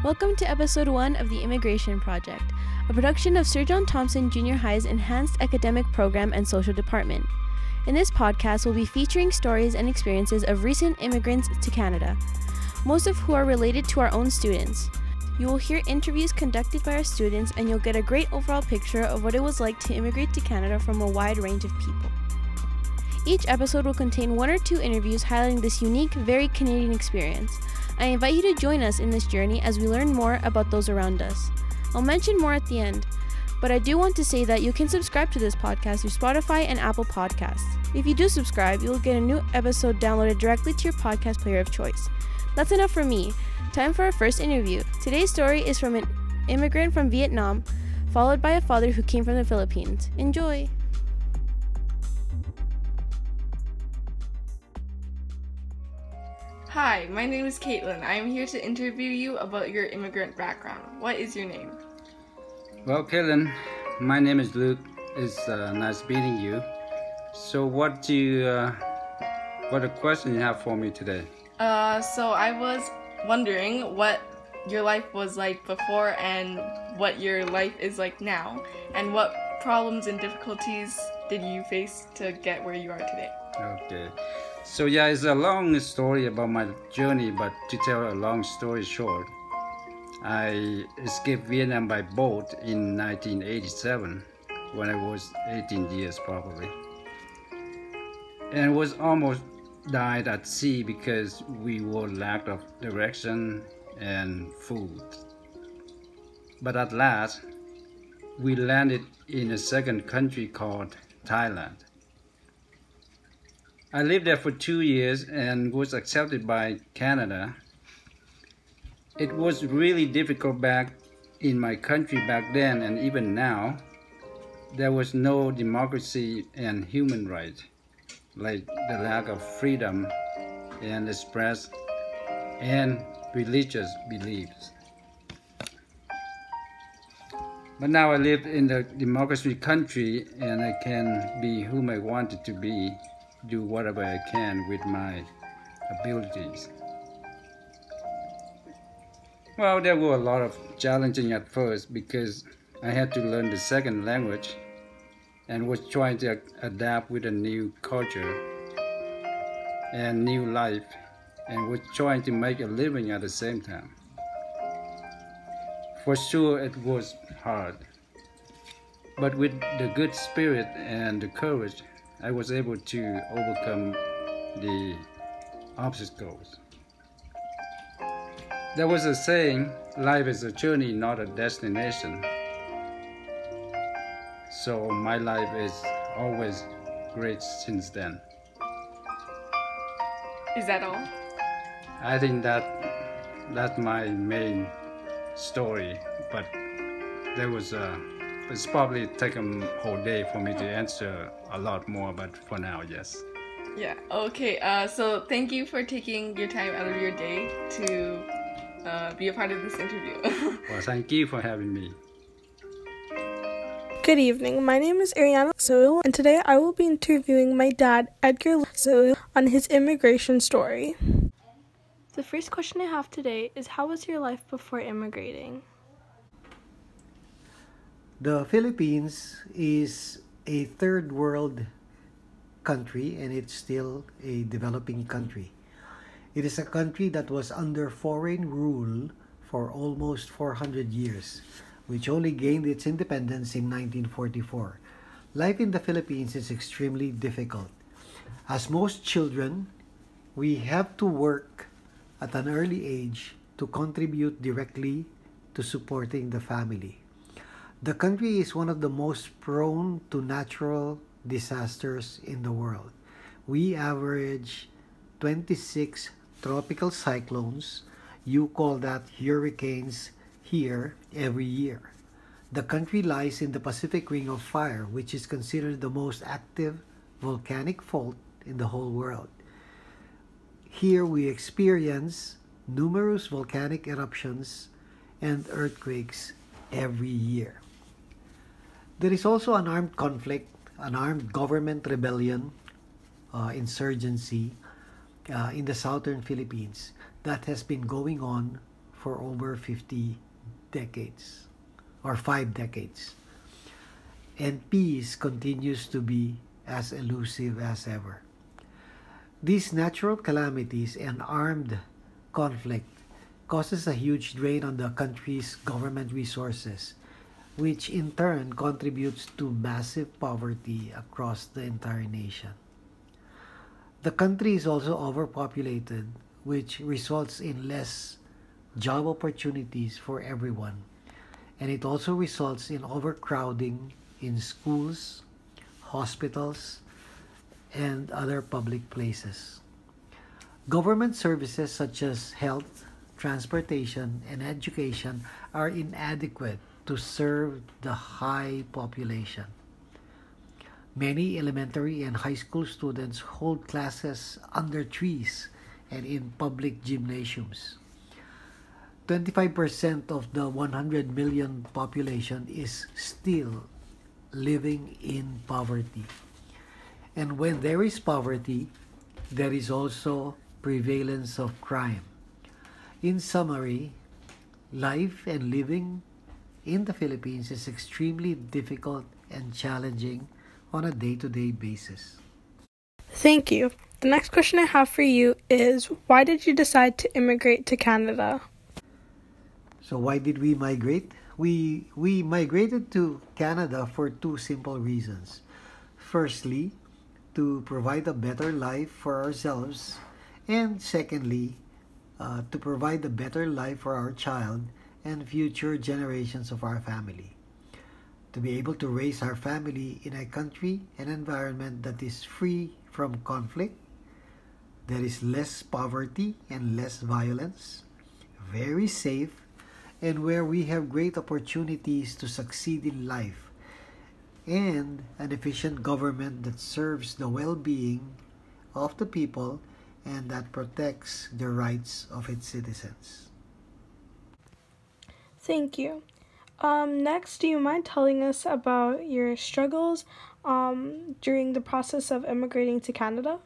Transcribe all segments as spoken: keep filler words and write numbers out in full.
Welcome to episode one of the Immigration Project, a production of Sir John Thompson Junior High's Enhanced Academic Program and Social Department. In this podcast, we'll be featuring stories and experiences of recent immigrants to Canada, most of who are related to our own students. You will hear interviews conducted by our students, and you'll get a great overall picture of what it was like to immigrate to Canada from a wide range of people. Each episode will contain one or two interviews highlighting this unique, very Canadian experience. I invite you to join us in this journey as we learn more about those around us. I'll mention more at the end, but I do want to say that you can subscribe to this podcast through Spotify and Apple Podcasts. If you do subscribe, you will get a new episode downloaded directly to your podcast player of choice. That's enough for me. Time for our first interview. Today's story is from an immigrant from Vietnam, followed by a father who came from the Philippines. Enjoy! Hi, my name is Caitlin. I am here to interview you about your immigrant background. What is your name? Well, Caitlin, my name is Luke. It's uh, nice meeting you. So, what do you, uh, what a question you have for me today? Uh, so I was wondering what your life was like before and what your life is like now, and what problems and difficulties did you face to get where you are today? Okay. So yeah, it's a long story about my journey, but to tell a long story short, I escaped Vietnam by boat in nineteen eighty-seven when I was eighteen years probably, and was almost died at sea because we were lack of direction and food. But at last, we landed in a second country called Thailand. I lived there for two years and was accepted by Canada. It was really difficult back in my country back then, and even now. There was no democracy and human rights, like the lack of freedom and express and religious beliefs. But now I live in the democracy country, and I can be whom I wanted to be, do whatever I can with my abilities. Well, there were a lot of challenging at first because I had to learn the second language and was trying to adapt with a new culture and new life, and was trying to make a living at the same time. For sure it was hard, but with the good spirit and the courage, I was able to overcome the obstacles. There was a saying, life is a journey, not a destination. So my life is always great since then. Is that all? I think that that's my main story, but there was a it's probably taken a whole day for me to answer a lot more, but for now, yes. Yeah, okay. Uh, so thank you for taking your time out of your day to uh, be a part of this interview. Well, thank you for having me. Good evening. My name is Ariana Soil, and today I will be interviewing my dad, Edgar Soil, on his immigration story. The first question I have today is, how was your life before immigrating? The Philippines is a third world country, and it's still a developing country. It is a country that was under foreign rule for almost four hundred years, which only gained its independence in nineteen forty-four. Life in the Philippines is extremely difficult. As most children, we have to work at an early age to contribute directly to supporting the family. The country is one of the most prone to natural disasters in the world. We average twenty-six tropical cyclones. You call that hurricanes here every year. The country lies in the Pacific Ring of Fire, which is considered the most active volcanic fault in the whole world. Here we experience numerous volcanic eruptions and earthquakes every year. There is also an armed conflict, an armed government rebellion, uh, insurgency uh, in the southern Philippines that has been going on for over fifty decades or five decades. And peace continues to be as elusive as ever. These natural calamities and armed conflict causes a huge drain on the country's government resources, which in turn contributes to massive poverty across the entire nation. The country is also overpopulated, which results in less job opportunities for everyone, and it also results in overcrowding in schools, hospitals, and other public places. Government services such as health, transportation, and education are inadequate to serve the high population. Many elementary and high school students hold classes under trees and in public gymnasiums. twenty-five percent of the one hundred million population is still living in poverty. And when there is poverty, there is also prevalence of crime. In summary, life and living in the Philippines is extremely difficult and challenging on a day-to-day basis. Thank you. The next question I have for you is, why did you decide to immigrate to Canada? So why did we migrate? We we migrated to Canada for two simple reasons. Firstly, to provide a better life for ourselves, and secondly, uh, to provide a better life for our child and future generations of our family. To be able to raise our family in a country and environment that is free from conflict, there is less poverty and less violence, very safe, and where we have great opportunities to succeed in life, and an efficient government that serves the well-being of the people and that protects the rights of its citizens. Thank you. Um, next, do you mind telling us about your struggles um, during the process of immigrating to Canada?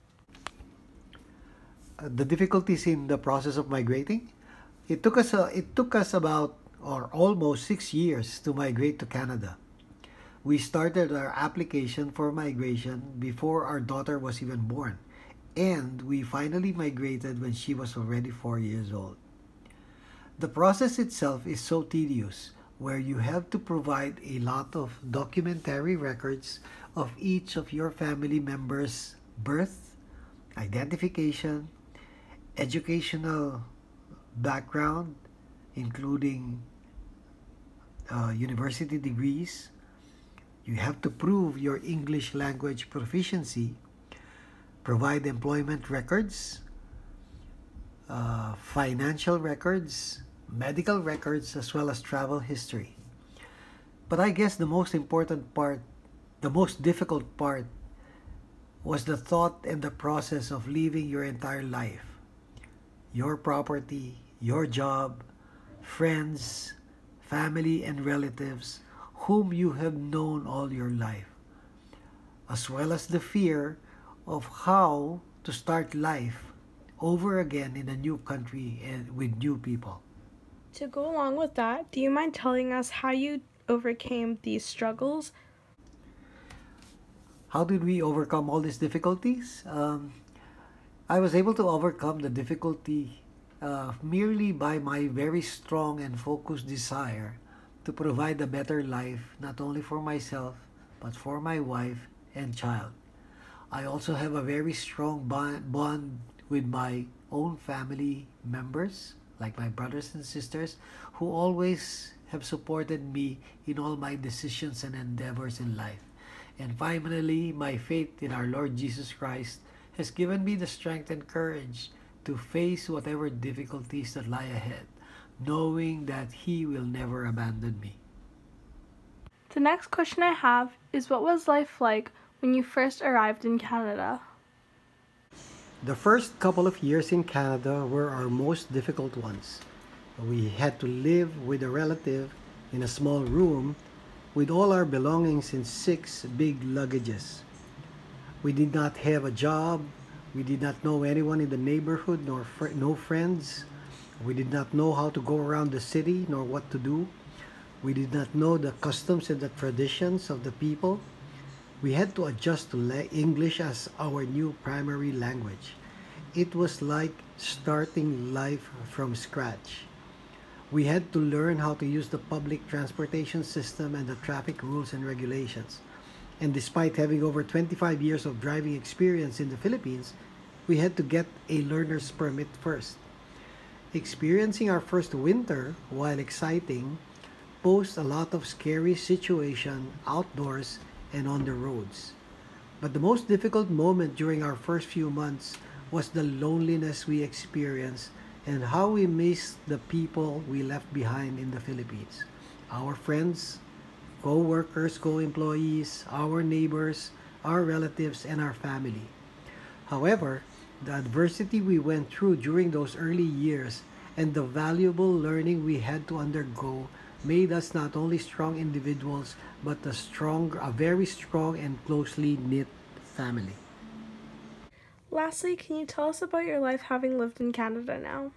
Uh, the difficulties in the process of migrating? It took us uh, it took us about or almost six years to migrate to Canada. We started our application for migration before our daughter was even born, and we finally migrated when she was already four years old. The process itself is so tedious, where you have to provide a lot of documentary records of each of your family members' birth, identification, educational background, including uh, university degrees. You have to prove your English language proficiency, provide employment records, uh, financial records, medical records, as well as travel history. But I guess the most important part, the most difficult part, was the thought and the process of living your entire life. Your property, your job, friends, family, and relatives whom you have known all your life, as well as the fear of how to start life over again in a new country and with new people. To go along with that, do you mind telling us how you overcame these struggles? How did we overcome all these difficulties? Um, I was able to overcome the difficulty uh, merely by my very strong and focused desire to provide a better life, not only for myself, but for my wife and child. I also have a very strong bond, bond with my own family members, like my brothers and sisters, who always have supported me in all my decisions and endeavors in life. And finally, my faith in our Lord Jesus Christ has given me the strength and courage to face whatever difficulties that lie ahead, knowing that He will never abandon me. The next question I have is, what was life like when you first arrived in Canada? The first couple of years in Canada were our most difficult ones. We had to live with a relative in a small room with all our belongings in six big luggages. We did not have a job. We did not know anyone in the neighborhood, nor fr- no friends. We did not know how to go around the city nor what to do. We did not know the customs and the traditions of the people. We had to adjust to le- English as our new primary language. It was like starting life from scratch. We had to learn how to use the public transportation system and the traffic rules and regulations. And despite having over twenty-five years of driving experience in the Philippines, we had to get a learner's permit first. Experiencing our first winter, while exciting, posed a lot of scary situation outdoors and on the roads. But the most difficult moment during our first few months was the loneliness we experienced and how we missed the people we left behind in the Philippines. Our friends, co-workers, co-employees, our neighbors, our relatives, and our family. However, the adversity we went through during those early years and the valuable learning we had to undergo made us not only strong individuals but a strong, a very strong and closely knit family. Lastly, can you tell us about your life having lived in Canada now?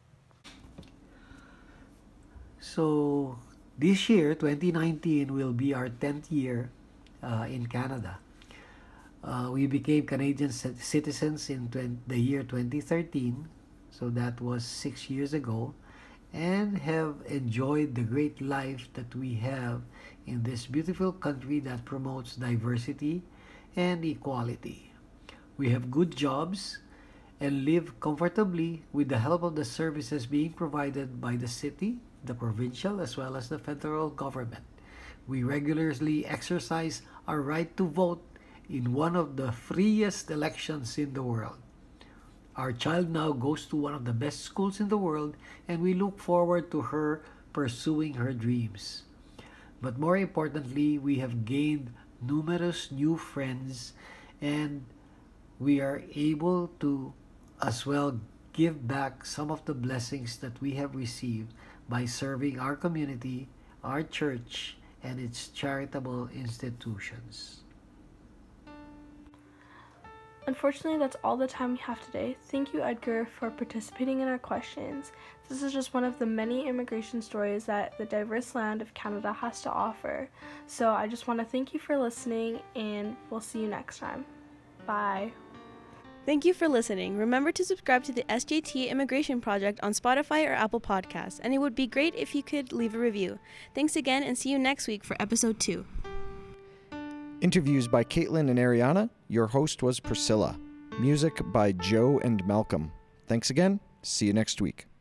So this year, twenty nineteen, will be our tenth year uh, in Canada. Uh, we became Canadian c- citizens in twen- the year twenty thirteen, so that was six years ago, and have enjoyed the great life that we have in this beautiful country that promotes diversity and equality. We have good jobs and live comfortably with the help of the services being provided by the city, the provincial, as well as the federal government. We regularly exercise our right to vote in one of the freest elections in the world. Our child now goes to one of the best schools in the world, and we look forward to her pursuing her dreams. But more importantly, we have gained numerous new friends, and we are able to as well give back some of the blessings that we have received by serving our community, our church, and its charitable institutions. Unfortunately, that's all the time we have today. Thank you, Edgar, for participating in our questions. This is just one of the many immigration stories that the diverse land of Canada has to offer. So I just want to thank you for listening, and we'll see you next time. Bye. Thank you for listening. Remember to subscribe to the S J T Immigration Project on Spotify or Apple Podcasts, and it would be great if you could leave a review. Thanks again, and see you next week for episode two. Interviews by Caitlin and Ariana. Your host was Priscilla. Music by Joe and Malcolm. Thanks again. See you next week.